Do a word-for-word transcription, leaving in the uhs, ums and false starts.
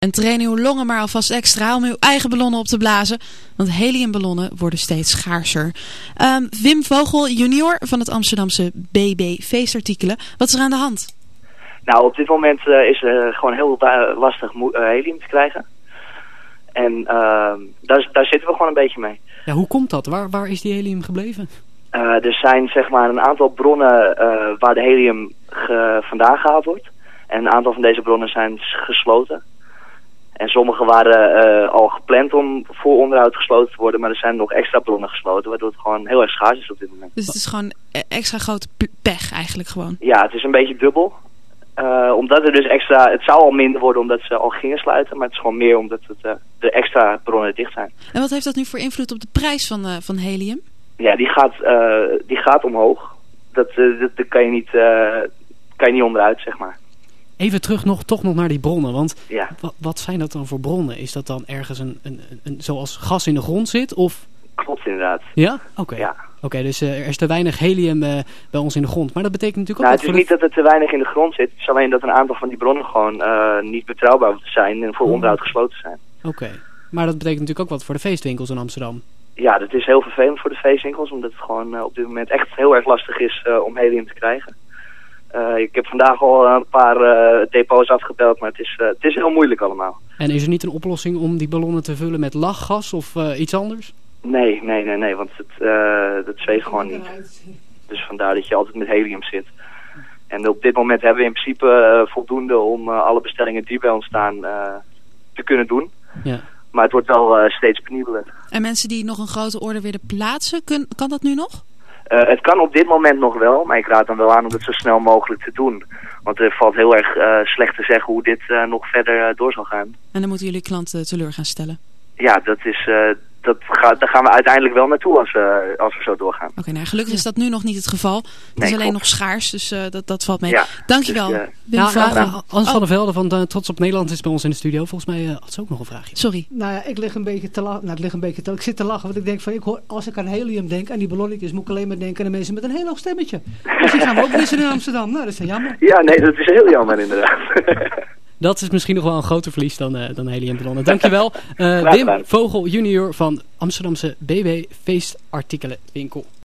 En train uw longen maar alvast extra om uw eigen ballonnen op te blazen. Want heliumballonnen worden steeds schaarser. Um, Wim Vogel junior van het Amsterdamse B B Feestartikelen. Wat is er aan de hand? Nou, op dit moment uh, is het uh, gewoon heel uh, lastig mo- uh, helium te krijgen. En uh, daar, daar zitten we gewoon een beetje mee. Ja, hoe komt dat? Waar, waar is die helium gebleven? Uh, er zijn zeg maar een aantal bronnen uh, waar de helium ge- vandaan gehaald wordt. En een aantal van deze bronnen zijn gesloten. En sommige waren uh, al gepland om voor onderhoud gesloten te worden, maar er zijn nog extra bronnen gesloten, waardoor het gewoon heel erg schaars is op dit moment. Dus het is gewoon extra grote pech eigenlijk gewoon? Ja, het is een beetje dubbel. Uh, omdat er dus extra, het zou al minder worden omdat ze al gingen sluiten, maar het is gewoon meer omdat het, uh, de extra bronnen dicht zijn. En wat heeft dat nu voor invloed op de prijs van, uh, van helium? Ja, die gaat, uh, die gaat omhoog. Dat, uh, dat, dat kan, je niet, uh, kan je niet onderuit, zeg maar. Even terug nog, toch nog naar die bronnen, want ja. wat, wat zijn dat dan voor bronnen? Is dat dan ergens een, een, een zoals gas in de grond zit? Of? Klopt inderdaad. Ja? Oké. Okay. Ja. Oké, okay, dus uh, er is te weinig helium uh, bij ons in de grond. Maar dat betekent natuurlijk nou, ook... Het is niet de... dat er te weinig in de grond zit. Het is alleen dat een aantal van die bronnen gewoon uh, niet betrouwbaar zijn en voor oh. onderhoud gesloten zijn. Oké. Okay. Maar dat betekent natuurlijk ook wat voor de feestwinkels in Amsterdam. Ja, dat is heel vervelend voor de feestwinkels, omdat het gewoon uh, op dit moment echt heel erg lastig is uh, om helium te krijgen. Uh, ik heb vandaag al een paar uh, depots afgebeld, maar het is, uh, het is heel moeilijk allemaal. En is er niet een oplossing om die ballonnen te vullen met lachgas of uh, iets anders? Nee, nee, nee, nee, want het, uh, dat zweeft gewoon niet. Dus vandaar dat je altijd met helium zit. En op dit moment hebben we in principe uh, voldoende om uh, alle bestellingen die bij ons staan uh, te kunnen doen. Ja. Maar het wordt wel uh, steeds penibeler. En mensen die nog een grote order willen plaatsen, kun, kan dat nu nog? Uh, het kan op dit moment nog wel, maar ik raad dan wel aan om het zo snel mogelijk te doen. Want er valt heel erg uh, slecht te zeggen hoe dit uh, nog verder uh, door zal gaan. En dan moeten jullie klanten teleur gaan stellen? Ja, dat is, uh, dat gaat, daar gaan we uiteindelijk wel naartoe als, uh, als we zo doorgaan. Oké, okay, nou gelukkig is dat nu nog niet het geval. Het nee, is alleen klopt. nog schaars, dus uh, dat, dat valt mee. Ja, dankjewel. Dus, uh, Wim nou, Vogel. uh, Hans oh. van der Velde van uh, Trots op Nederland is bij ons in de studio. Volgens mij uh, had ze ook nog een vraagje. Sorry. Nou ja, ik lig een beetje te lachen. Nou, het ligt een beetje te Ik zit te lachen, want ik denk van, ik hoor, als ik aan helium denk, aan die ballonnetjes, moet ik alleen maar denken aan de mensen met een heel hoog stemmetje. Dus die gaan we ook missen in Amsterdam. Nou, dat is jammer. Ja, nee, dat is heel jammer inderdaad. Dat is misschien nog wel een groter verlies dan, uh, dan heliumballonnen. Dankjewel. Uh, Wim Vogel junior van Amsterdamse B B Feestartikelenwinkel.